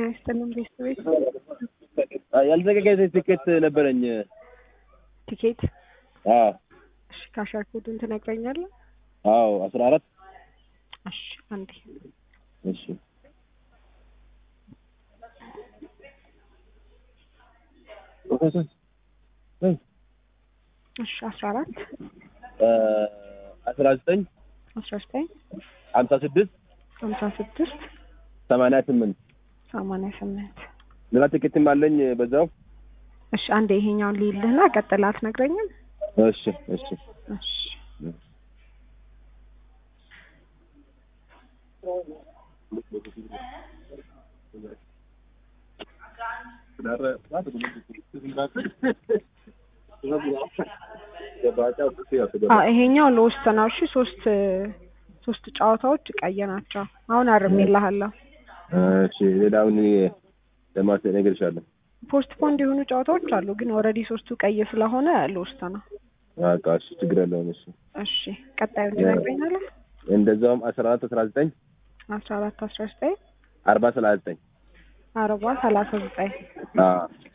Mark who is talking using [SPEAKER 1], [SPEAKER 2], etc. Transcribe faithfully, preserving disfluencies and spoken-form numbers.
[SPEAKER 1] ያስተንም ቤት
[SPEAKER 2] ያልተዘጋጀ ቲኬት ነበረኝ።
[SPEAKER 1] ቲኬት
[SPEAKER 2] አዎ
[SPEAKER 1] እሺ ካሻር ኮዱን ትነግረኛለህ?
[SPEAKER 2] አዎ አስራ አራት
[SPEAKER 1] እሺ አንዴ
[SPEAKER 2] እሺ ኦኬ
[SPEAKER 1] እሺ አስራ አራት
[SPEAKER 2] አስራ ዘጠኝ
[SPEAKER 1] አስራ ዘጠኝ
[SPEAKER 2] ሃምሳ ስድስት
[SPEAKER 1] ሃምሳ ስድስት
[SPEAKER 2] ሰማንያ ስምንት
[SPEAKER 1] ሰማንያ ስምንት
[SPEAKER 2] ሌላ ቲኬትም አለኝ በዛው።
[SPEAKER 1] እሺ አንዴ ይሄኛውን ልይልህና ቀጥላት ነግረኝም።
[SPEAKER 2] እሺ እሺ
[SPEAKER 1] እሺ አ ይሄኛው ሎስት ነው። እሺ ሶስት ሶስት ጨዋታዎች ቀይ ናቸው። አሁን አርሜልሃለሁ።
[SPEAKER 2] እሺ ሌላውን ለማለት ነገርሻለሁ።
[SPEAKER 1] ፖስት ፖንድ የሆኑ ጨዋታዎች አሉ ግን ኦሬዲ ሶስቱ ቀይ ስለሆነ ሎስት ነው።
[SPEAKER 2] አቃ እሺ ችግር የለውም። እሺ
[SPEAKER 1] እሺ ቀጣዩን ትነግረኛለህ?
[SPEAKER 2] እንደዛውም አስራ አራት አስራ ዘጠኝ
[SPEAKER 1] አስራ አራት አስራ ዘጠኝ
[SPEAKER 2] አርባ ሰላሳ ዘጠኝ
[SPEAKER 1] አርባ ሰላሳ ዘጠኝ
[SPEAKER 2] አዎ